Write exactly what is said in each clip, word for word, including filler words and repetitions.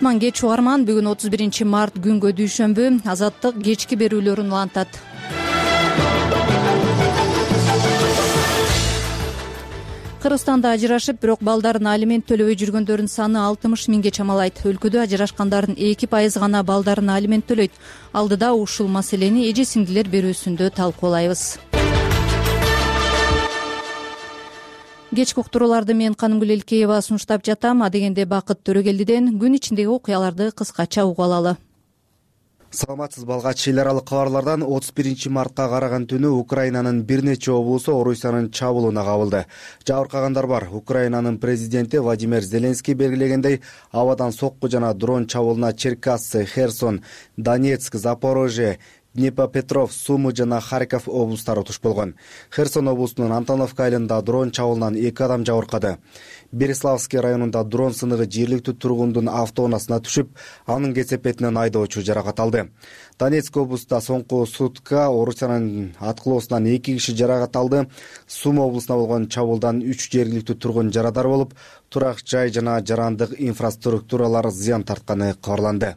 кутман кеч угарман. Бүгүн отуз биринчи март күнгө дүйшөмбү. Азаттык кечки берүүлөрүн улантат. Кыргызстанда ажырашып, бирок балдарын алимент төлөбөй жүргөндөрдүн саны алтымыш миңге чамалайт. Өлкөдө ажырашкандардын эки пайызы гана балдарын алимент төлөйт. Алдыда ушул маселени эже сиңдилер берүүсүндө талкуулайбыз. Кечки уктурууларды мен Канымгүл Элкеева сунуштап жатам. Адегенде Бакыт Төрөгелдиден күн ичиндеги окуяларды кыскача угуп алалы. Саламатсыз балгач, эл аралык кабарлардан отуз биринчи мартка караган түнү Украинанын бир нече облусу Орусиянын чабуулуна кабылды. Жабыркагандар бар. Украинанын президенти Владимир Зеленский белгилегендей, абадан сокку жана дрон чабуулуна Черкассы, Херсон, Донецк, Запорожье, Днепропетровск, Сумы жана Харьков облустары туш болгон. Херсон облусунун Антоновка айылында дрон чабуулунан эки адам жабыркады. Береславский районунда дрон сыныгы жергиликтүү тургундун автоунаасына түшүп, анын кесепетинен айдоочу жаракат алды. Донецк облусунда соңку сутка Орусиянын аткылоосунан эки киши жаракат алды. Сумы облусуна болгон чабуулдан үч жергиликтүү тургун жарадар болуп, турак жай жана жарандык инфраструктуралар зыян тартканы кабарланды.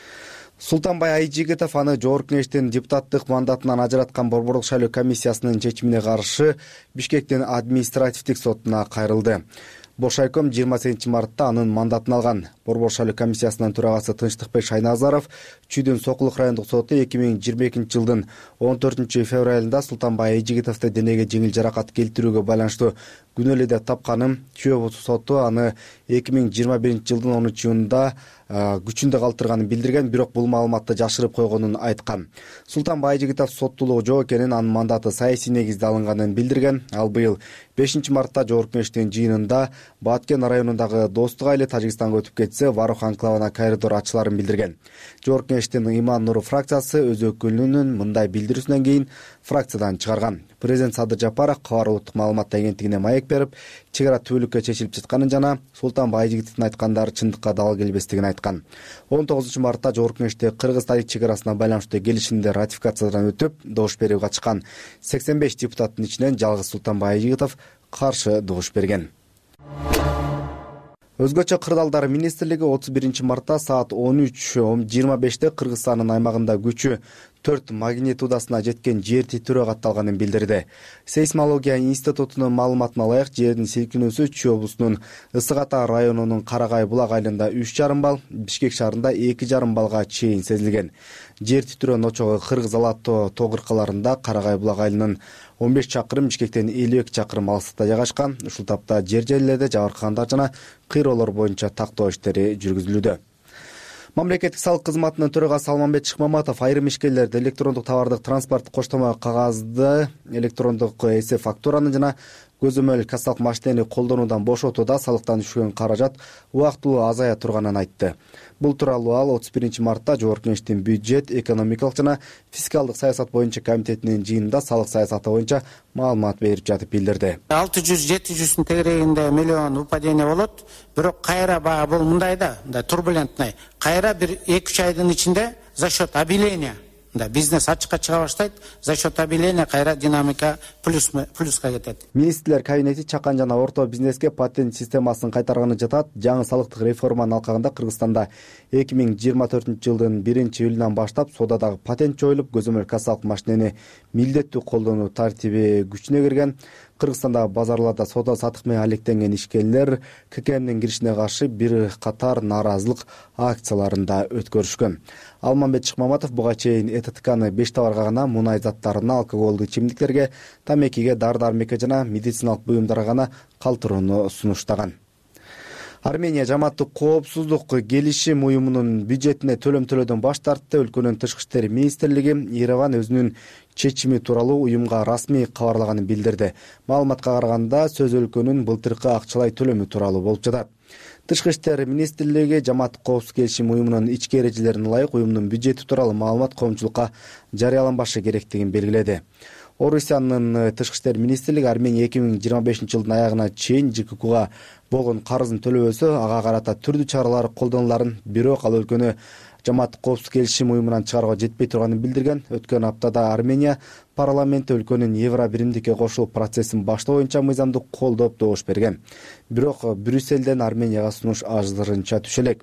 Султанбай Айжигитов аны Жогорку Кеңештин депутаттык мандатынан ажыраткан Борборлук шайлоо комиссиясынын чечимине каршы Бишкектин административдик сотуна кайрылды. Бошайком жыйырма сегизинчи мартта анын мандатын алган. Борбор шайлоо комиссиясынын төрагасы Тынчтыкбек Шайназаров Чүйдүн Сокулук райондук соту эки миң жыйырма экинчи жылдын он төртүнчү февралында Султанбай Айжигитовду денеге жеңил жаракат келтирүүгө байланыштуу күнөөлүү деп тапканын, Чүй соту аны эки миң жыйырма биринчи жылдын онунчу июнунда күчүндө калтырганын билдирген, бирок бул маалыматты жашырып койгонун айткан. Султанбай Айжигитов соттуулугу жок экенин, анын мандаты саясий негизде алынганын билдирген. Ал быйыл бешинчи мартта Жогорку Кеңештин жыйынында Баткен районундагы Достук айылы Тажикстанга өтүп кетсе, Варух анклавына коридор ачыларын билдирген. Жогорку Кеңештин Иман Нуру фракциясы өз өкүлүнүн мындай билдирүүсүнөн кийин фракциядан чыгарган. Президент Садыр Жапаров Кабар улуттук маалымат агенттигине маек берип, чек ара түбөлүккө чечилип жатканын жана Султанбай Айжигитовдун айткандары чындыкка дал келбестигин айткан. он тогузунчу мартта Жогорку Кеңеште Кыргыз-Тажик чек арасына байланыштуу келишимдер ратификациядан өтүп, добуш берүүгө катышкан сексен беш депутаттын ичинен жалгыз Султанбай Айжигитов каршы добуш берген. Өзгөчө кырдаалдар министрлиги отуз биринчи мартта саат он үч жыйырма беште Кыргызстандын аймагында күчү төрт магнитудасына жеткен жер титирөө катталганын билдирди. Сейсмология институтунун маалыматына ылайык, жердин силкинүүсү Чүй облусунун Ысык Ата районунун Карагай булак айылында үч жарым балл, Бишкек шаарында эки жарым баллга чейин сезилген. Жер титирөөнүн очогу Кыргыз Алатоо тоо кыркаларында Карагай булак айылынын он беш чакырым, Бишкектен элүү эки чакырым алыстыкта жайгашкан. Ушул тапта жер жерлерде жабыркагандар жана кыйроолор боюнча тактоо иштери жүргүзүлүүдө. Мамлекеттик салык кызматынын төрагасы Алмамбет Шыкмаматов айрым ишкерлерди электрондук товардык транспорттук коштомо кагазды, электрондук эсеп фактураны жана көзөмөл кассалык машинени колдонуудан бошотууда салыктан түшкөн каражат убактылуу азая турганын айтты. Бул тууралуу ал отуз биринчи мартта Жогорку Кеңештин бюджет, экономикалык жана фискалдык саясат боюнча комитетинин жыйынында салык саясаты боюнча маалымат берип жатып билдирди. алты жүз жети жүздүн тегерегинде миллион выпадение болот, бирок кайра баа бул мындай да, мындай турбулентный. Кайра бир эки үч айдын ичинде за счет объявления да бизнес ачыкка чыга баштайт, за счет объявления кайра динамика плюс плюска кетет. Министрлер кабинети чакан жана орто бизнеске патент системасын кайтарганы жатат. Жаңы салыктык реформанын алкагында Кыргызстанда эки миң жыйырма төртүнчү жылдын биринчи июлунан баштап содадагы патент жоюлуп, көзөмөл кассалык машинени милдеттүү колдонуу тартиби күчүнө кирген. Кыргызстандагы базарларда соода сатык менен алектенген ишкерлер ка ка эмдин киришине каршы бир катар нааразылык акцияларында өткөрүшкөн. Алмамбет Шыкмаматов буга чейин Э Т Т Кны беш товарга гана, мунай заттарына, алкоголдук ичимдиктерге, тамекиге, дары-дармекке жана медициналык буюмдарга гана калтырууну сунуштаган. Армения жамааттык коопсуздук келишим уюмунун бюджетине төлөм төлөөдөн баш тартты. Өлкөнүн тышкы иштер министрлиги Ереван өзүнүн чечими тууралуу уюмга расмий кабарлаганын билдирди. Маалыматка караганда сөз өлкөнүн былтыркы акчалай төлөмү тууралуу болуп жатат. Тышкы иштер министрлиги жамааттык коопсуздук келишим уюмунун ички эрежелерине ылайык уюмдун бюджети тууралуу маалымат коомчулукка жарыяланбашы керектигин белгиледи. Орусиянын тышкы иштер министрлиги Армения эки миң жыйырма бешинчи жылдын аягына чейин Ж К Кга болгон карызын төлөбөсө ага карата түрдүү чаралар колдонуларын, бирок ал өлкөнү жамааттык коопсуздук келишим уюмунан чыгарууга жетпей турганын билдирген. Өткөн аптада Армения парламенти өлкөнүн Евро биримдикке кошулуу процессин баштоо боюнча мыйзамдык колдоп добуш берген. Бирок Брюсселден Арменияга сунуш азырынча түшө элек.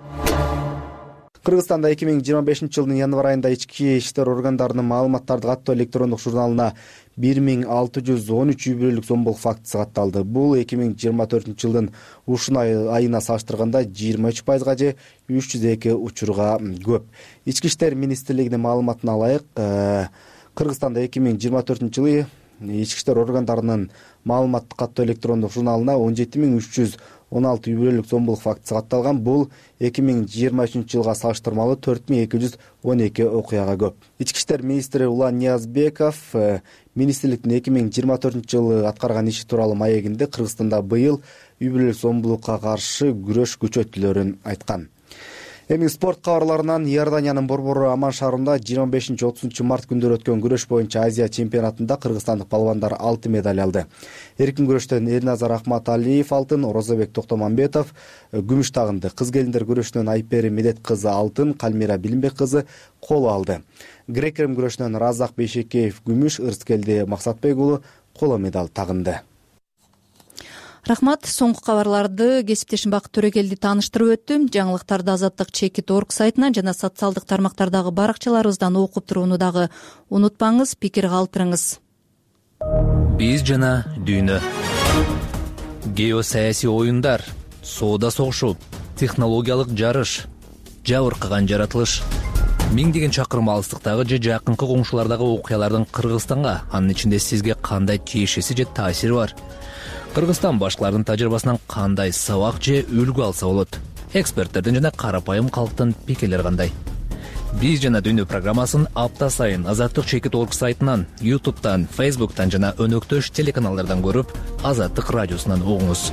Кыргызстанда эки миң жыйырма бешинчи жылдын январь айында ички иштер органдарынын маалыматтарды каттоо электрондук журналына бир миң алты жүз он үч үй бүлөлүк зомбулук фактысы катталды. Бул эки миң жыйырма төртүнчү жылдын ушул айына салыштырганда жыйырма үч пайызга же үч жүз эки учурга көп. Ички иштер министрлигинин маалыматына ылайык, Кыргызстанда эки миң жыйырма төртүнчү жылы ички иштер органдарынын маалыматты каттоо электрондук журналына он жети миң үч жүз он алты үй бүлөлүк зомбулук фактысы катталган. Бул эки миң жыйырма үчүнчү жылга салыштырмалуу төрт миң эки жүз он эки окуяга көп. Ички иштер министри Улан Ниязбеков министрликтин эки миң жыйырма төртүнчү жылы аткарган иши тууралуу маегинде Кыргызстанда быйыл үй бүлөлүк зомбулукка каршы күрөш күчөтүлөрүн айткан. Эми спорт кабарларынан Иорданиянын борбору Аман шаарында жыйырма бешинчи отузунчу март күндөрү өткөн күрөш боюнча Азия чемпионатында кыргызстандык балбандар алты медаль алды. Эркин күрөштөн Эрназар Ахматалиев алтын, Орозобек Токтомамбетов күмүш тагынды. Кыз келиндер күрөшүнөн Айпери Медет кызы алтын, Калмира Билимбек кызы коло алды. Грек-рим күрөшүнөн Разак Бейшекеев күмүш, Ырыскелди Максатбек уулу коло медаль тагынды. Рахмат. Соңку кабарларды кесиптешим Бакыт Төрөгелди тааныштырып өттүм. Жаңылыктарды азаттык чекит точка орг сайтынан жана социалдык тармактардагы баракчаларыбыздан окуп турууну дагы унутпаңыз, пикир калтырыңыз. Биз жана дүйнө. Геосаясий оюндар, соода согушу, технологиялык жарыш, жабыркаган жаратылыш. Миңдеген чакырым алыстыктагы же жакынкы коңшулардагы окуялардын Кыргызстанга, анын ичинде сизге кандай тиешеси же таасири бар? Кыргызстан башкалардын тажрыйбасынан кандай сабак же үлгү алса болот? Эксперттердин жана карапайым калктын пикирлери кандай? Биз жана дүйнө программасын апта сайын азаттык чекит точка орг сайтынан, ютубтан, фейсбуктан жана өнөктөш телеканалдардан көрүп, Азаттык радиосунан угуңуз.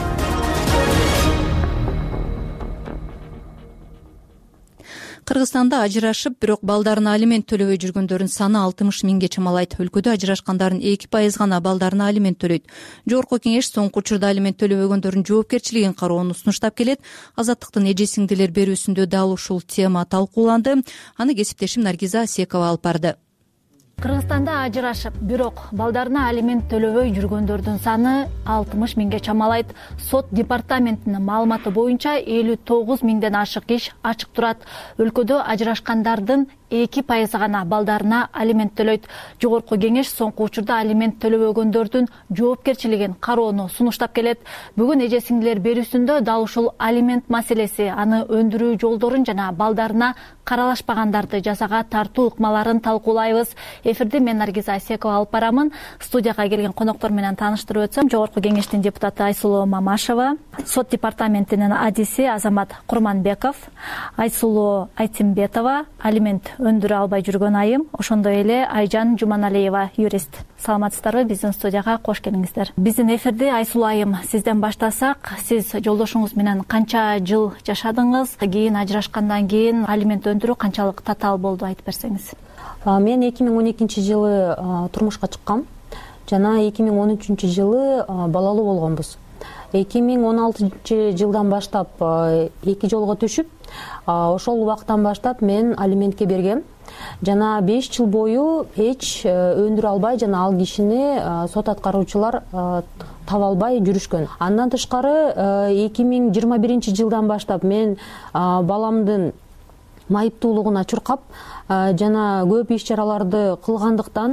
Кыргызстанда ажырашып, бирок балдарына алимент төлөбөй жүргөндөрдүн саны алтымыш миңге чамалайт. Өлкөдө ажырашкандардын эки пайыз гана балдарына алимент төлөйт. Жогорку кеңеш соңку учурда алимент төлөбөгөндөрдүн жоопкерчилигин кароону сунуштап келет. Азаттыктын эже сиңдилер берүүсүндө дал ушул тема талкууланды. Аны кесиптешим Наргиза Асекова алып барды. Кыргызстанда ажырашып, бирок балдарына алимент төлөбөй жүргөндөрдүн саны алтымыш миңге чамалайт. Сот департаментинин маалыматы боюнча элүү тогуз миңден ашык иш ачык турат. Өлкөдө ажырашкандардын эки пайызы гана балдарына алимент төлөйт. Жогорку кеңеш соңку учурда алимент төлөбөгөндөрдүн жоопкерчилигин кароону сунуштап келет. Бүгүн эже сиңдилер берүүсүндө дал ушул алимент маселеси, аны өндүрүү жолдорун жана балдарына каралашпагандарды жазага тартуу ыкмаларын талкуулайбыз. Эфирди мен Наргиза Асекова алып барамын. Студияга келген коноктор менен тааныштырып өтсөм, жогорку кеңештин депутаты Айсулуу Мамашева, сот департаментинин адиси Азамат Курманбеков, Айсулуу Айтимбетова, алимент өндүрө албай жүргөн айым, ошондой эле Айжан Жуманалиева, юрист. Саламатсыздарбы? Биздин студияга кош келиңиздер. Биздин эфирди Айсулуу айым сизден баштасак, сиз жолдошуңуз менен канча жыл жашадыңыз? Кийин ажырашкандан кийин алимент өндүрүү канчалык татаал болду, айтып берсеңиз. Мен эки миң он экинчи жылы турмушка чыккам жана эки миң он үчүнчү жылы балалуу болгонбуз. эки миң он алтынчы жылдан баштап эки жолго түшүп, ошол убактан баштап мен алиментке бергем жана беш жыл бою эч өндүрө албай жана ал кишини сот аткаруучулар таба албай жүрүшкөн. Андан тышкары эки миң жыйырма биринчи жылдан баштап мен баламдын майыптуулугуна чуркап жана көп иш чараларды кылгандыктан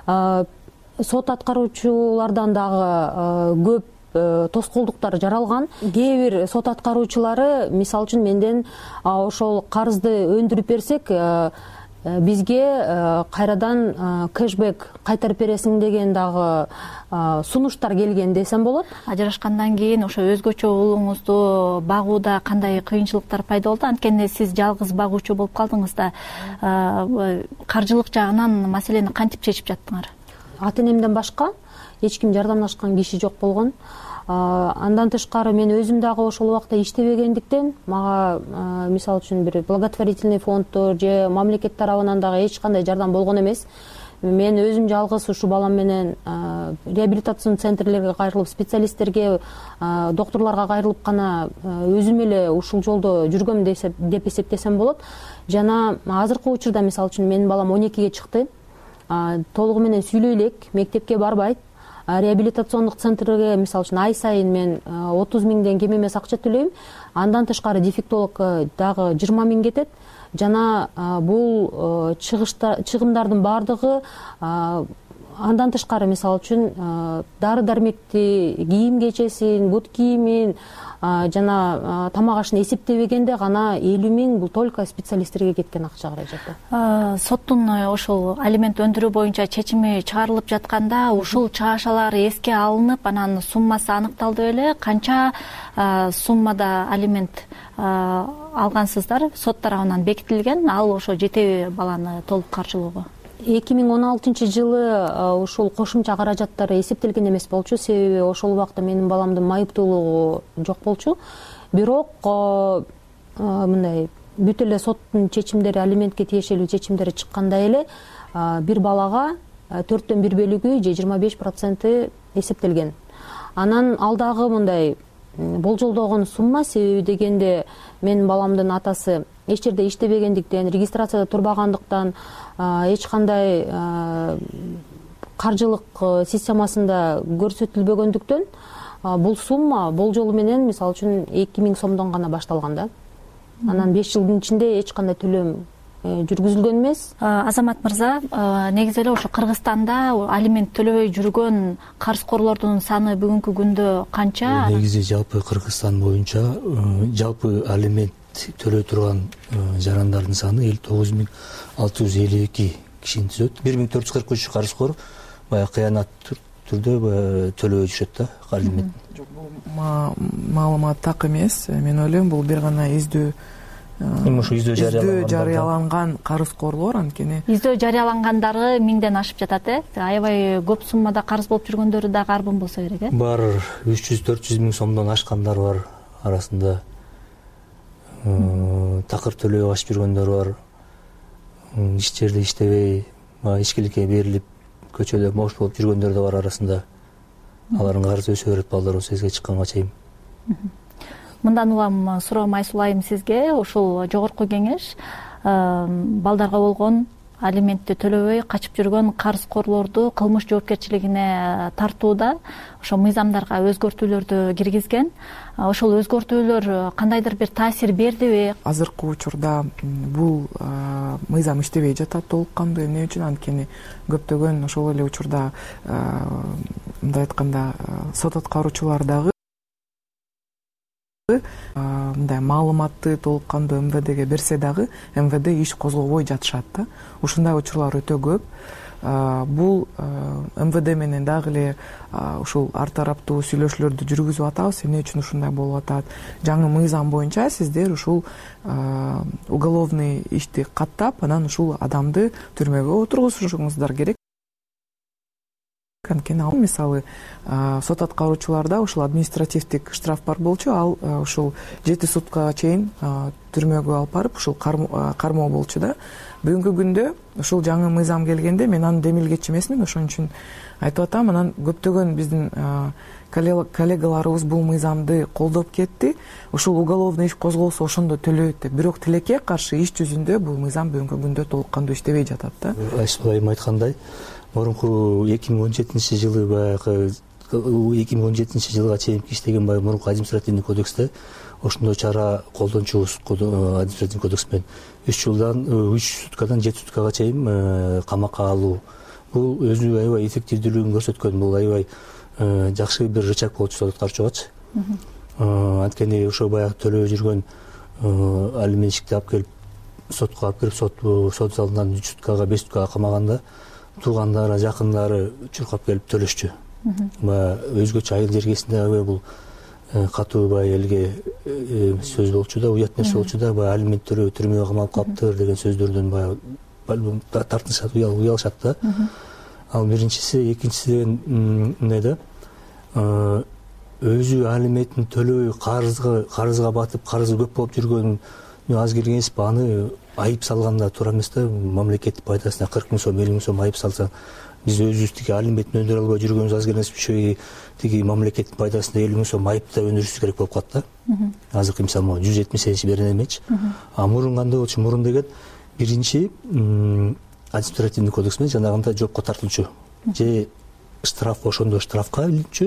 сот аткаруучулардан дагы көп тоскоолдуктар жаралган. Кээ бир сот аткаруучулары, мисалы үчүн, менден ошол карызды өндүрүп берсек, бизге кайрадан кэшбэк кайтарып бересиң деген дагы сунуштар келген десем болот. Ажырашкандан кийин ошо өзгөчө уулуңузду багууда кандай кыйынчылыктар пайда болду? Анткени сиз жалгыз багуучу болуп калдыңыз да, каржылык жагынан маселени кантип чечип жаттыңар? Ата энемден башка эч ким жардамлашкан киши жок болгон. Андан тышкары мен өзүм дагы ошол убакта иштебегендиктен мага мисалы үчүн бир благотворительный фонддор же мамлекет тарабынан дагы эч кандай жардам болгон эмес. Мен өзүм жалгыз ушу балам менен реабилитацион центрлерге кайрылып, специалисттерге, докторлорго кайрылып гана өзүм эле ушул жолдо жүргөм деп эсептесем болот. Жана азыркы учурда мисалы үчүн менин балам он экиге чыкты. Толугу менен сүйлөй элек, мектепке барбайт. реабилитациондук центрге мисалы үчүн ай сайын мен отуз миңден кем эмес акча төлөйм. Андан тышкары дефектологко дагы жыйырма миң кетет. Жана бул чыгымдардын баардыгы андан тышкары мисалы үчүн дары дармекти, кийим кечесин, бут кийимин жана тамак ашын эсептебегенде гана элүү миң бул только специалисттерге кеткен акча каражаты. Соттун ошол алимент өндүрүү боюнча чечими чыгарылып жатканда ушул чыгашалар эске алынып, анан суммасы аныкталды беле? Канча суммада алимент алгансыздар? Сот тарабынан бекитилген, ал ошо жетеби баланы толук каржылоого? эки миң он алтынчы жылы ушул кошумча каражаттары эсептелген эмес болчу, себеби ошол убакта менин баламдын майыптуулугу жок болчу. Бирок мындай бүт эле соттун чечимдери, алиментке тиешелүү чечимдери чыкканда эле бир балага төрттөн бир бөлүгү же жыйырма беш проценти эсептелген. Анан ал дагы мындай болжолдогон сумма, себеби дегенде менин баламдын атасы эч жерде иштебегендиктен, регистрацияда турбагандыктан, эч кандай каржылык системасында көрсөтүлбөгөндүктөн бул сумма болжолу менен мисалы үчүн эки миң сомдон гана башталган да. Анан беш жылдын ичинде эч кандай төлөм жүргүзүлгөн эмес. Азамат мырза, негизи эле ошо Кыргызстанда алимент төлөбөй жүргөн карызкорлордун саны бүгүнкү күндө канча? Негизи жалпы Кыргызстан боюнча жалпы алимент төлөй турган жарандардын саны элүү тогуз миң алты жүз элүү эки кишини түзөт. бир миң төрт жүз кырк үч карызкор баягы кыянат түрдө төлөбөй жүрүшөт да алимент. Жок, бул маалымат так эмес. Мен ойлойм бул бир гана издөө издөө жарыяланган карызкорлор, анткени издөө жарыялангандары миңден ашып жатат, э? Аябай көп суммада карыз болуп жүргөндөрү да карбын болсо керек, э? Бар, үч жүз төрт жүз миң сомдон ашкандар бар арасында. Такыр төлөй ашып жүргөндөр бар. Иш жерде иштебей, ичкиликке берилип, көчөдө мош болуп жүргөндөр да бар арасында. Алардын карызы өсө берет балдар осы эске чыкканга чейин. Мындан улам суроо майсулайм сизге. Ушул жогорку кеңеш балдарга болгон алиментти төлөбөй качып жүргөн карызкорлорду кылмыш жоопкерчилигине тартууда ошо мыйзамдарга өзгөртүүлөрдү киргизген. Ошол өзгөртүүлөр кандайдыр бир таасир бердиби? Азыркы учурда бул мыйзам иштебей жатат толук кандуу. Эмне үчүн? Анткени көптөгөн ошол эле учурда мындай айтканда сот аткаруучулар дагы мындай маалыматты толук кандуу эм вэ дге берсе дагы эм вэ дэ иш козгобой жатышат да. Ушундай учурлар өтө көп. Бул эм вэ дэ менен дагы эле ушул ар тараптуу сүйлөшүүлөрдү жүргүзүп атабыз. Эмне үчүн ушундай болуп атат? Жаңы мыйзам боюнча сиздер ушул уголовный ишти каттап, анан ушул адамды түрмөгө отургузушуңуздар керек. Анткени ал мисалы сот аткаруучуларда ушул административдик штраф бар болчу, ал ушул жети суткага чейин түрмөгө алып барып ушул кармоо болчу да. Бүгүнкү күндө ушул жаңы мыйзам келгенде мен аны демилгечи эмесмин, ошон үчүн айтып атам. Анан көптөгөн биздин коллегаларыбыз бул мыйзамды колдоп кетти. Ушул уголовный иш козголсо ошондо төлөйт деп. Бирок тилекке каршы иш жүзүндө бул мыйзам бүгүнкү күндө толук кандуу иштебей жатат да. Айсулайым айткандай, мурунку эки миң он жетинчи жылы баягы эки миң он жетинчи жылга чейин иштеген баягы мурунку административный кодексте ошондой чара колдончубуз. Административный кодекс менен үч жылдан үч суткадан жети суткага чейин камакка алуу. Бул өзү аябай эффективдүүлүгүн көрсөткөн. Бул аябай жакшы бир рычаг болчу сот аткаруучугачы. Анткени ошо баягы төлөбөй жүргөн алиментчикти алып келип сотко алып кирип сот сот залынан үч суткага беш суткага камаганда туугандары, жакындары чуркап келип төлөшчү. Баягы өзгөчө айыл жергесинде аябай бул катуу баягы элге сөз болчу да, уят нерсе болчу да. Баягы алимент төлөбөй түрмөгө камалып калыптыр деген сөздөрдөн баягы тартынышат, уялышат да. Ал биринчиси, экинчиси эмне да? Өзү алиментин төлөбөй карызга карызга батып, карызы көп болуп жүргөн аз келген эмес, аны айып салганда туура эмес да. Мамлекеттин пайдасына кырк миң сом, элүү миң сом айып салсаң, биз өзүбүз тиги алиментин өндүрө албай жүргөнүбүз аз келген эмес, тиги мамлекеттин пайдасына элүү миң сом айып да өндүрүшүбүз керек болуп калат да. Азыркы мисалы жүз жетимиш сегизинчи берен эмечи. А мурун кандай болчу? Мурун деген биринчи административный кодекс менен жанагындай жоопко тартылчу. Же штраф ошондо штрафка илинчү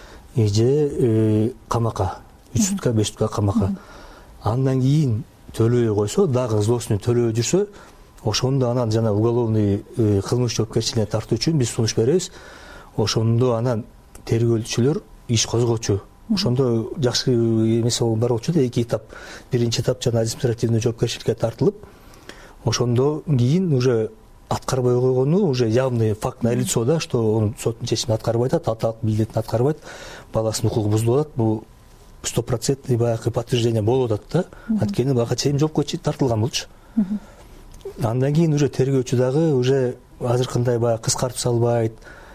же камакка, үч сутка беш сутка камакка. Андан кийин төлөбөй койсо, дагы злостный төлөбөй жүрсө, ошондо анан жана уголовный кылмыш жоопкерчилигине тартуу үчүн биз сунуш беребиз. Ошондо анан тергөөчүлөр иш козгочу. Ошондо жакшы эмес бар болчу да, эки этап. Биринчи этап жана административный жоопкерчиликке тартылып, ошондо кийин уже аткарбай койгону уже явный факт на лицо, да, что он соттун чечимин аткарбай атат, аталык милдетин аткарбайт, баласынын укугу бузулуп атат. Бул стопроцентный баягы подтверждение болуп атат да. Анткени бага чейин жоопко тартылган болчу. Андан кийин уже тергөөчү дагы уже азыркындай баягы кыскартып салбайт,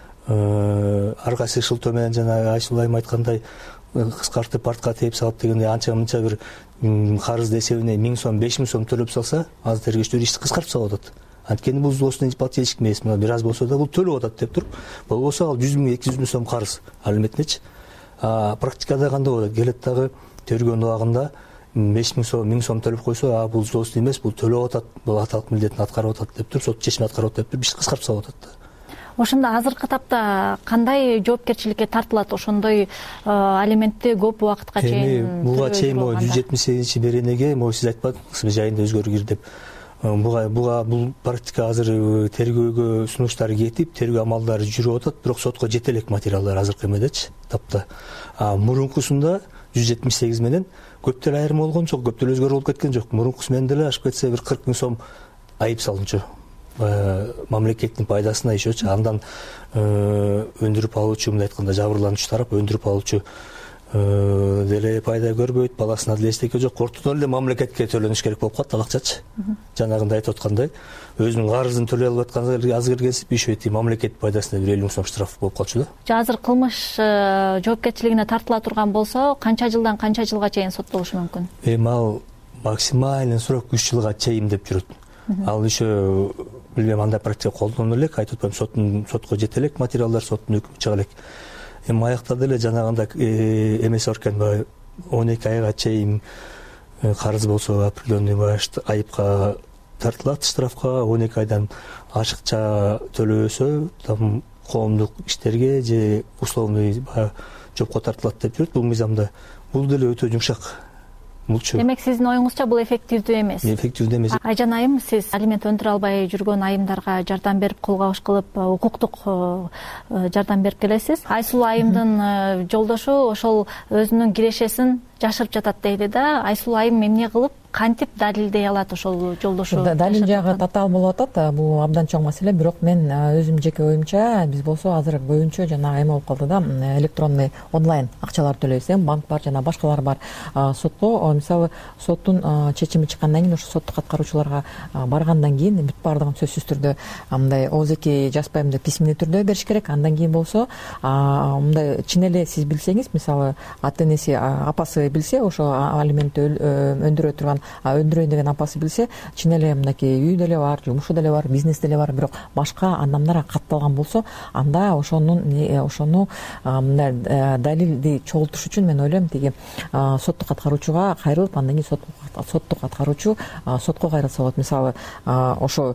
ар кайсы шылтоо менен жана Айсулуу айым айткандай кыскартып артка тээп салып дегендей анча мынча бир карыз эсебине миң сом, беш миң сом төлөп салса, азыр тергөөчүлөр ишти кыскартып салып атат. Анткени бул злостный плательщик эмес, мына бир аз болсо да бул төлөп атат деп туруп, болбосо ал жүз миң, эки жүз миң сом карыз алиментинечи. А практикада кандай болот? Келет дагы тергөөнүн убагында беш миң сом, миң сом төлөп койсо, а бул злостный эмес, бул төлөп атат, бул аталык милдетин аткарып атат деп туруп, сот чечимин аткарып атат деп туруп, ишти кыскартып салып атат да. Ошондо азыркы тапта кандай жоопкерчиликке тартылат ошондой алиментти көп убакытка чейин? Буга чейин могу жүз жетимиш сегизинчи беренеге могу сиз айтпадыңызбы жайында өзгөрүү кир деп. Буга буга бул практика азыр тергөөгө сунуштар кетип, тергөө амалдары жүрүп атат, бирок сотко жете элек материалдар азыркы эмедечи, тапта. А мурункусунда жүз жетимиш сегиз менен көп деле айырма болгон жок, көп деле өзгөрүү болуп кеткен жок. Мурункусу менен деле ашып кетсе бир кырк миң сом айып салынчу. Мамлекеттин пайдасына ишөчү. Андан өндүрүп алуучу, мындай айтканда жабырлануучу тарап өндүрүп алуучу деле пайда көрбөйт, баласына деле эчтеке жок. Ортодон эле мамлекетке төлөнүш керек болуп калат ал акчачы. Жанагындай айтып аткандай, өзүнүн карызын төлөй албай аткан азыр келип ишөйт, мамлекет пайдасына бир элүү миң сом штраф болуп калчу да. Азыр кылмыш жоопкерчилигине тартыла турган болсо, канча жылдан канча жылга чейин соттолушу мүмкүн? Эми ал максимальный срок үч жылга чейин деп жүрөт. Ал еще билбейм, андай практика колдонула элек, айтып атпайм, соттун сотко жете элек материалдар, соттун өкүмү чыга элек. Эми аякта деле жанагындай эмес бар экен, баягы он эки айга чейин карыз болсо определенный айыпка тартылат, штрафка, он эки айдан ашыкча төлөбөсө там коомдук иштерге же условный жопко тартылат деп жүрөт бул мыйзамда. Бул деле өтө жумшак. Демек сиздин оюңузча бул эффективдүү эмес? Эффективдүү эмес. Айжан айым, сиз алимент өндүрө албай жүргөн айымдарга жардам берип, кол кабыш кылып, укуктук жардам берип келесиз. Айсулуу айымдын жолдошу ошол өзүнүн кирешесин жашырып жатат дейли да. Айсулуу айым эмне кылып, кантип далилдей алат ошол жолдошу? Далил жагы татаал болуп атат, бул абдан чоң маселе, бирок мен өзүм жеке оюмча, биз болсо азыр көбүнчө жана эме болуп калды да, электронный онлайн акчалар төлөйбүз, эми банк бар жана башкалар бар. Сотко, мисалы, соттун чечими чыккандан кийин, ошо соттук аткаруучуларга баргандан кийин бүт баардыгын сөзсүз түрдө мындай ооз эки жазбайм деп письменный түрдө бериш керек. Андан кийин болсо, мындай чын эле сиз билсеңиз, мисалы, ата энеси, апасы билсе, ошо алиментти өндүрө турган, өндүрөйүн деген апасы билсе, чын эле мынакей үй деле бар, жумушу деле бар, бизнес деле бар, бирок башка адамдар катталган болсо, анда ошонун ошону мындай далилди чогултуш үчүн мен ойлойм, тиги соттук аткаруучуга кайрылып, андан кийин соттук аткаруучу сотко кайрылса болот. Мисалы, ошо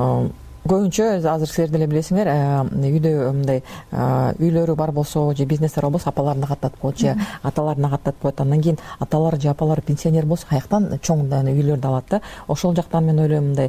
көбүнчө азыр силер деле билесиңер, үйдө мындай үйлөрү бар болсо же бизнестер болсо апаларына каттатып коет же аталарына каттатып коет. Андан кийин аталар же апалар пенсионер болсо каяктан чоң үйлөрдү алат да. Ошол жактан мен ойлойм, мындай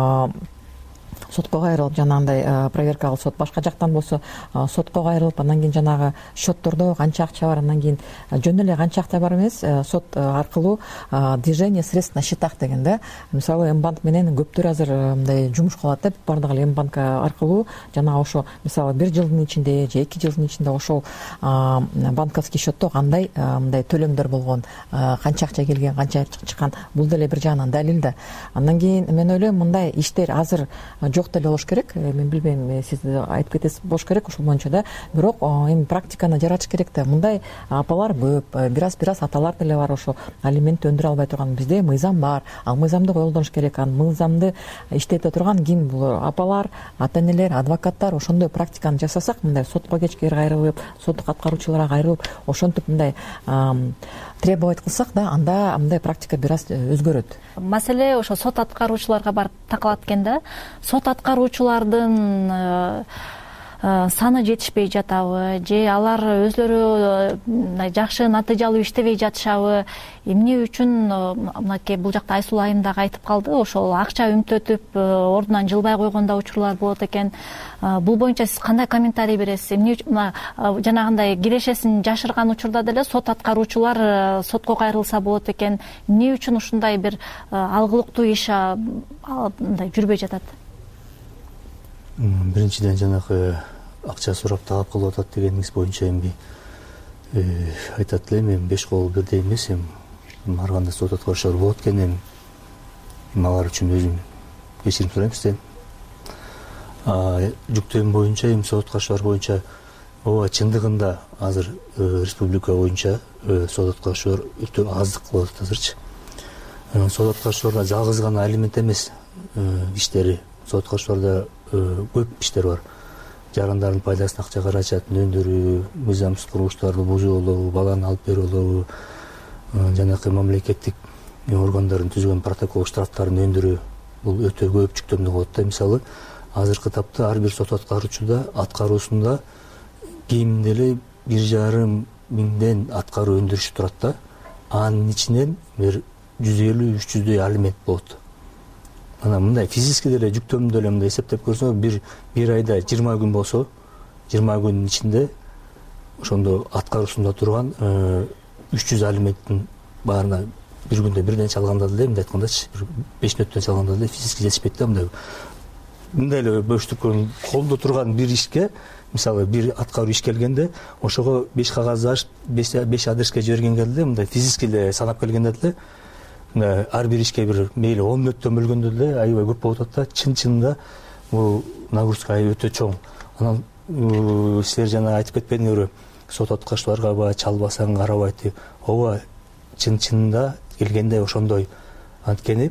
сотко кайрылып, жанагындай проверка кылсот, башка жактан болсо сотко кайрылып, андан кийин жанагы счеттордо канча акча бар, андан кийин жөн эле канча акча бар эмес, сот аркылуу движение средств на счетах деген да. Мисалы, М-банк менен көптөр азыр мындай жумуш кылат да, баардыгы эле М-банк аркылуу жана ошо мисалы бир жылдын ичинде же эки жылдын ичинде ошол банковский счетто кандай мындай төлөмдөр болгон, канча акча келген, канча чыккан, бул деле бир жагынан далил да. Андан кийин мен ойлойм, мындай иштер азыр жок деле болуш керек. Мен билбейм, сиз айтып кетесиз, болуш керек ошол боюнча да. Бирок эми практиканы жаратыш керек да. Мындай апалар көп, бир аз бир аз аталар деле бар, ошо алимент өндүрө албай турган. Бизде мыйзам бар, ал мыйзамды колдонуш керек. Ал мыйзамды иштете турган ким? Бул апалар, ата энелер, адвокаттар. Ошондой практиканы жасасак, мындай сотко кечкери кайрылып, соттук аткаруучуларга кайрылып, ошентип мындай требовать кылсак да, анда мындай практика бир аз өзгөрөт. Маселе ошо сот аткаруучуларга барып такалат экен да. Сот аткаруучулардын саны жетишпей жатабы же алар өзлөрү мындай жакшы натыйжалуу иштебей жатышабы, эмне үчүн мынакей бул жакта Айсулуу айым дагы айтып калды, ошол акча үмүттөтүп ордунан жылбай койгондо учурлар болот экен. Бул боюнча сиз кандай комментарий бересиз? Эмне үчүн жанагындай кирешесин жашырган учурда деле сот аткаруучулар сотко кайрылса болот экен? Эмне үчүн ушундай бир алгылыктуу иш мындай жүрбөй жатат? Биринчиден жанагы акча сурап талап кылып атат дегениңиз боюнча эми айтат элем, эми беш кол бирдей эмес, эми ар кандай сот аткаруучулар болот экен, эми алар үчүн өзүм кечирим сурайм сизден. Жүктөм боюнча, эми сот аткаруучулар боюнча ооба чындыгында азыр республика боюнча сот аткаруучулар өтө аздык кылып атат азырчы. Сот аткаруучуларда жалгыз гана алимент эмес иштери, сот аткаруучуларда көп иштер бар. Жарандардын пайдасына акча каражатын өндүрүү, мыйзамсыз курулуштарды бузуулоо, баланы алып берүү болобу, жанакы мамлекеттик органдардын түзгөн протокол штрафтарын өндүрүү, бул өтө көп жүктөмдүү болот да. Мисалы, азыркы тапта ар бир сот аткаруучуда аткаруусунда кеминде эле бир жарым миңден аткаруу өндүрүшү турат да. Анын ичинен бир жүз элүү үч жүздөй алимент болот. Ана мындай физически деле жүктөмдү деле мындай эсептеп көрсөң, бир бир айда жыйырма күн болсо, жыйырма күнүн ичинде ошондо аткаруусунда турган үч жүз алименттин баарына бир күндө бирден чалганда деле, мындай айткандачы, беш мүнөттөн чалганда деле физически жетишпейт да. Мындай мындай эле бөштүккөн колдо турган бир ишке, мисалы бир аткаруу иш келгенде, ошого беш кагаз беш адреске жибергенге деле, мындай физически эле санап келгенде деле ар бир ишке бир мейли он мүнөттөн бөлгөндө деле аябай көп болуп атат да. Чын-чынында бул нагрузка өтө чоң. Анан силер жана айтып кетпедиңерби, сот аткаруучуларга баягы чалбасаң карабайт. Ооба, чын-чынында келгенде ошондой. Анткени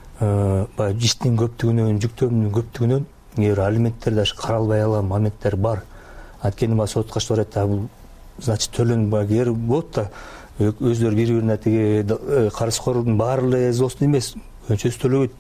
баягы иштин көптүгүнөн, жүктөмдүн көптүгүнөн эгер алименттер даже каралбай калган моменттер бар. Анткени баягы сот аткаруучулар айтат, бул значит төлөн баягы эгер болот да, өздөрү бири-бирине тиги карызкордун баары эле зоосун эмес, өнчөсү төлөбөйт.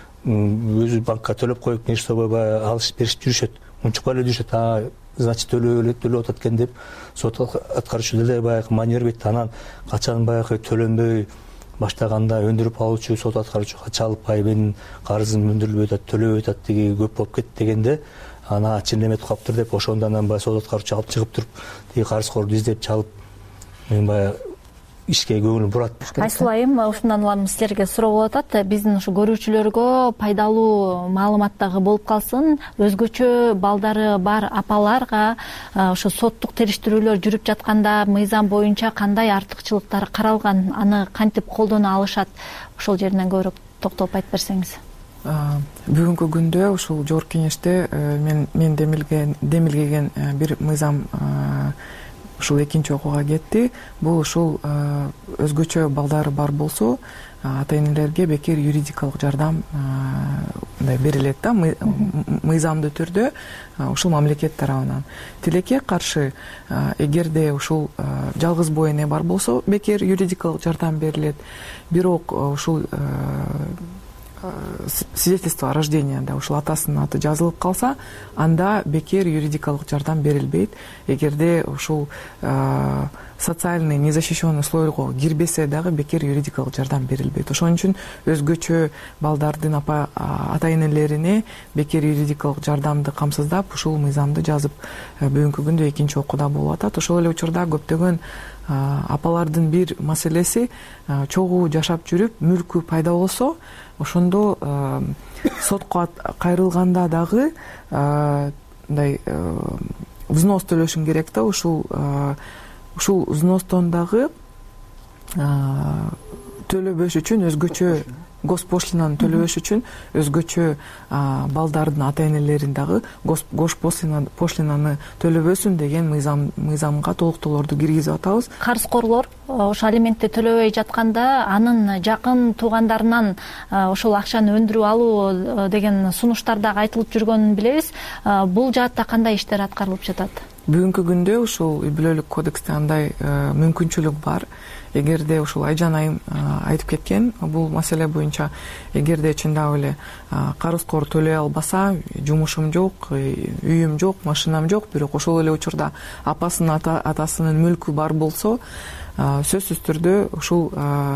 Өзү банкка төлөп коюп, нерсе баягы алышып беришип жүрүшөт. Унчукпай эле жүрүшөт. А значит төлөп төлөп атат экен деп сот аткаруучу деле баягы манер бет. Анан качан баягы төлөнбөй баштаганда өндүрүп алуучу сот аткаруучуга чалып, ай менин карызым өндүрүлбөй атат, төлөбөй атат, тиги көп болуп кетти дегенде, ана чын эметип калыптыр деп ошондо анан баягы сот аткаруучу алып чыгып туруп, тиги карызкорду издеп чалып, мен баягы ишке көңүл бурат. Айсулуу айым, ушундан улам силерге суроо болуп атат. Биздин ушу көрүүчүлөргө пайдалуу маалымат дагы болуп калсын. Өзгөчө балдары бар апаларга ошо соттук териштирүүлөр жүрүп жатканда мыйзам боюнча кандай артыкчылыктар каралган, аны кантип колдоно алышат? Ошол жеринен көбүрөөк токтолуп айтып берсеңиз. Бүгүнкү күндө ушул жогорку кеңеште мен мен демилгеген бир мыйзам ушул экинчи окууга кетти. Бул ушул өзгөчө балдары бар болсо, ата энелерге бекер юридикалык жардам мындай берилет да, мыйзамдуу түрдө ушул мамлекет тарабынан. Тилекке каршы, эгерде ушул жалгыз боо эне бар болсо, бекер юридикалык жардам берилет. Бирок ушул свидетельство о рождении, да, ушул атасынын аты жазылып калса, анда бекер юридикалык жардам берилбейт. Эгерде ушул социальный незащищенный слойго кирбесе дагы бекер юридикалык жардам берилбейт. Ошон үчүн өзгөчө балдардын апа ата энелерине бекер юридикалык жардамды камсыздап ушул мыйзамды жазып бүгүнкү күндө экинчи окууда болуп атат. Ошол эле учурда көптөгөн апалардын бир маселеси, чогуу жашап жүрүп мүлкү пайда болсо, ошондо сотко кайрылганда дагы мындай взнос төлөшүң керек да. Ушул ушул взностон дагы төлөбөш үчүн өзгөчө госпошлинаны төлөбөш үчүн өзгөчө балдардын ата энелерин дагы госпошлинаны төлөбөсүн деген мыйзам мыйзамга толуктоолорду киргизип атабыз. Карызкорлор ошо алиментти төлөбөй жатканда анын жакын туугандарынан ошол акчаны өндүрүп алуу деген сунуштар дагы айтылып жүргөнүн билебиз. Бул жаатта кандай иштер аткарылып жатат? Бүгүнкү күндө ушул үй бүлөлүк кодексте андай мүмкүнчүлүк бар. эгерде ушул Айжан айым айтып кеткен бул маселе боюнча, эгерде чындап эле карызкор төлөй албаса, жумушум жок, үйүм жок, машинам жок, бирок ошол эле учурда апасынын атасынын мүлкү бар болсо, сөзсүз түрдө ушул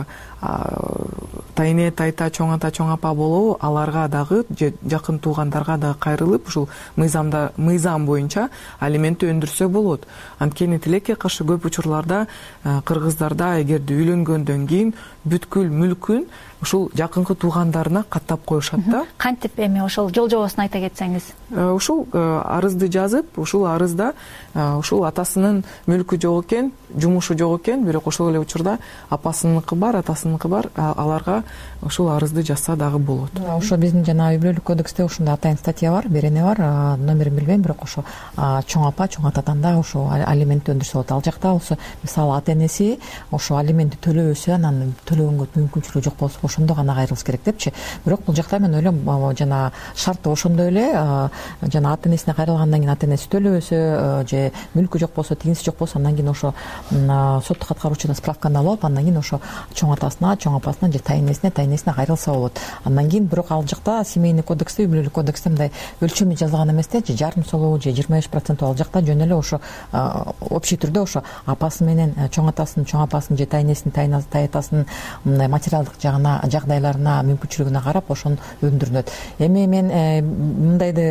тайне, тайта, чоң ата, чоң апа болобу, аларга дагы же жакын туугандарга дагы кайрылып, ушул мыйзамда мыйзам боюнча алиментти өндүрсө болот. Анткени тилекке каршы көп учурларда кыргыздарда эгерде үйлөнгөндөн кийин бүткүл мүлкүн ушул жакынкы туугандарына каттап коюшат да. Кантип эми ошол жол жобосун айта кетсеңиз? Ушул арызды жазып, ушул арызда ушул атасынын мүлкү жок экен, жумушу жок экен, бирок ошол эле учурда апасыныкы бар, атасыныкы бар, аларга ушул арызды жазса дагы болот. Ошо биздин жана үй бүлөлүк кодексте ушундай атайын статья бар, берене бар, номерин билбейм, бирок ошо чоң апа, чоң атадан дагы ошо алиментти өндүрсө болот. Ал жакта болсо, мисалы ата энеси ошо алиментти төлөбөсө, анан төлөгөнгө мүмкүнчүлүгү жок болсо, ошондо гана кайрылыш керек депчи. Бирок бул жакта мен ойлойм, жана шарты ошондой эле, жана ата энесине кайрылгандан кийин ата энеси төлөбөсө же мүлкү жок болсо, тигинси жок болсо, андан кийин ошо соттук аткаруучудан справканы алып, андан кийин ошо чоң атасына, чоң апасына же тайнесине, тайнесине кайрылса болот. Андан кийин бирок ал жакта семейный кодексте, үй бүлөлүк кодексте мындай өлчөмү жазылган эмес да, же жарым солобу же жыйырма беш процент. Ал жакта жөн эле ошо общий түрдө ошо апасы менен чоң атасынын, чоң апасынын же тайнесинин, тай атасынын мындай материалдык жагына, жагдайларына, мүмкүнчүлүгүнө карап ошону өндүрүнөт. Эми мен мындайды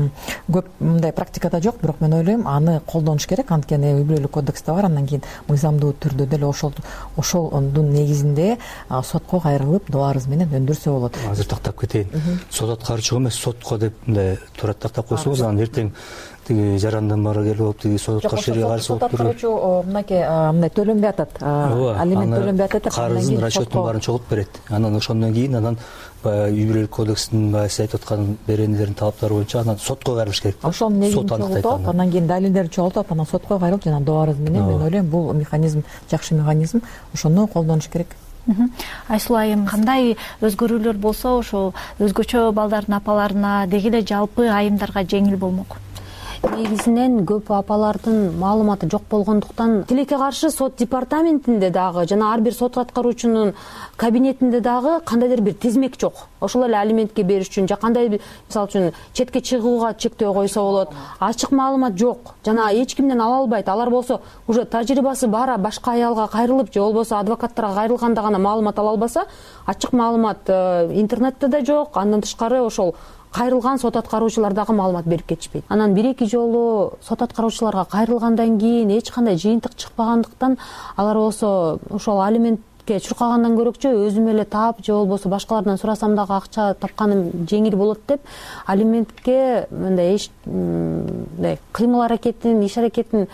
көп мындай практикада жок, бирок мен ойлойм, аны колдонуш керек. Анткени үй бүлөлүк кодексте бар, андан кийин мыйзамдуу түрдө деле ошол ошолдун негизинде сотко кайрылып, доо арыз менен өндүрсө болот. Азыр тактап кетейин. Сот аткаруучу эмес, сотко деп мындай турат тактап койсоңуз, анан эртең тиги жарандан бара келип алып, тиги сот аткаручу каршы болуп туруп. Сот аткаруучу мынакей мындай төлөнбөй атат. Алимент төлөнбөй атат. Карыздын расчётун баарын чогултуп берет. Анан ошондон кийин анан үй бүлөлүк кодексинин баягы сиз айтып аткан беренелердин талаптары боюнча анан сотко кайрылыш керек. Ошол негизин чогултуп, анан кийин далилдерди чогултуп, анан сотко кайрылып, жана доо арыз менен мен ойлойм, бул механизм жакшы механизм, ошону колдонуш керек. Айсулуу айым, кандай өзгөрүүлөр болсо ошол өзгөчө балдардын апаларына, деги эле жалпы айымдарга жеңил болмок? Негизинен көп апалардын маалыматы жок болгондуктан, тилекке каршы сот департаментинде дагы жана ар бир сот аткаруучунун кабинетинде дагы кандайдыр бир тизмек жок. Ошол эле алиментке бериш үчүн же кандай, мисалы үчүн, четке чыгууга чектөө койсо болот. Ачык маалымат жок. Жана эч кимден ала албайт. Алар болсо уже тажрыйбасы бара башка аялга кайрылып же болбосо адвокаттарга кайрылганда гана маалымат ала албаса, ачык маалымат интернетте да жок. Андан тышкары ошол кайрылган сот аткаруучулар дагы маалымат берип кетишпейт. Анан бир-эки жолу сот аткаруучуларга кайрылгандан кийин эч кандай жыйынтык чыкпагандыктан, алар болсо ошол алиментке чуркагандан көрөкчү өзүм эле таап же болбосо башкалардан сурасам дагы акча тапканым жеңил болот деп, алиментке мындай эч мындай кыймыл аракетин, иш аракетин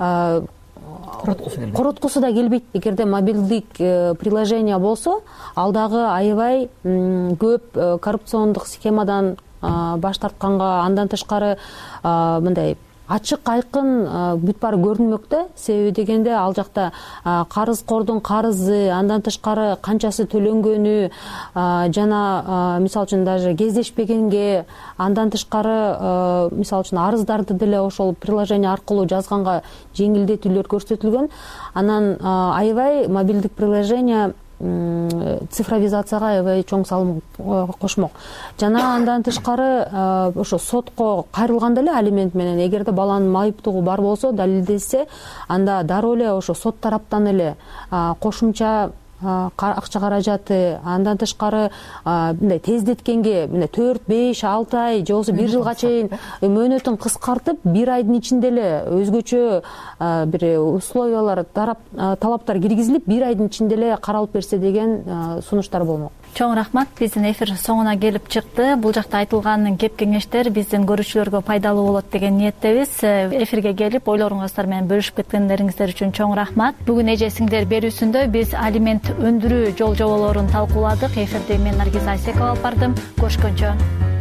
короткусу да келбейт. Эгерде мобилдик приложение болсо, ал дагы аябай көп коррупциондук схемадан баш тартканга, андан тышкары мындай ачык айкын бүт баары көрүнмөк да. Себеби дегенде ал жакта карызкордун карызы, андан тышкары канчасы төлөнгөнү, жана мисалы үчүн даже кездешпегенге, андан тышкары мисалы үчүн арыздарды деле ошол приложение аркылуу жазганга жеңилдетүүлөр көрсөтүлгөн. Анан аябай мобилдик приложение цифровизацияга аябай чоң салым кошмок. Жана андан тышкары ошо сотко кайрылганда эле алимент менен, эгерде баланын майыптуулугу бар болсо, далилдесе, анда дароо эле ошо сот тараптан эле кошумча акча каражаты, андан тышкары мындай тездеткенге мына төрт, беш, алты ай же болбосо бир жылга чейин мөөнөтүн кыскартып, бир айдын ичинде эле өзгөчө бир условиялар, талаптар киргизилип, бир айдын ичинде эле каралып берсе деген сунуштар болмок. Чоң рахмат. Биздин эфир соңуна келип чыкты. Бул жакта айтылган кеп кеңештер биздин көрүүчүлөргө пайдалуу болот деген ниеттебиз. Эфирге келип ойлоруңуздар менен бөлүшүп кеткендериңиздер үчүн чоң рахмат. Бүгүн эже сиңдер берүүсүндө биз алимент өндүрүү жол жоболорун талкууладык. Эфирде мен Наргиз Айсекова алып бардым. Көрүшкөнчө.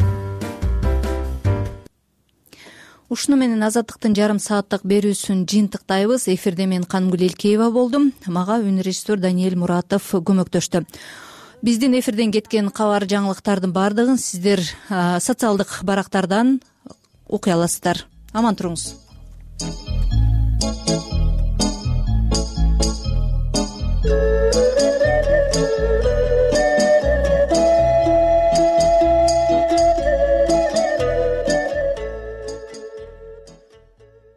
Ушуну менен Азаттыктын жарым сааттык берүүсүн жыйынтыктайбыз. Эфирде мен Канымгүл Элкеева болдум. Мага үн режиссер Даниэль Муратов көмөктөштү. Биздин эфирден кеткен кабар жаңылыктардын баардыгын сиздер социалдык барактардан окуй аласыздар. Аман туруңуз.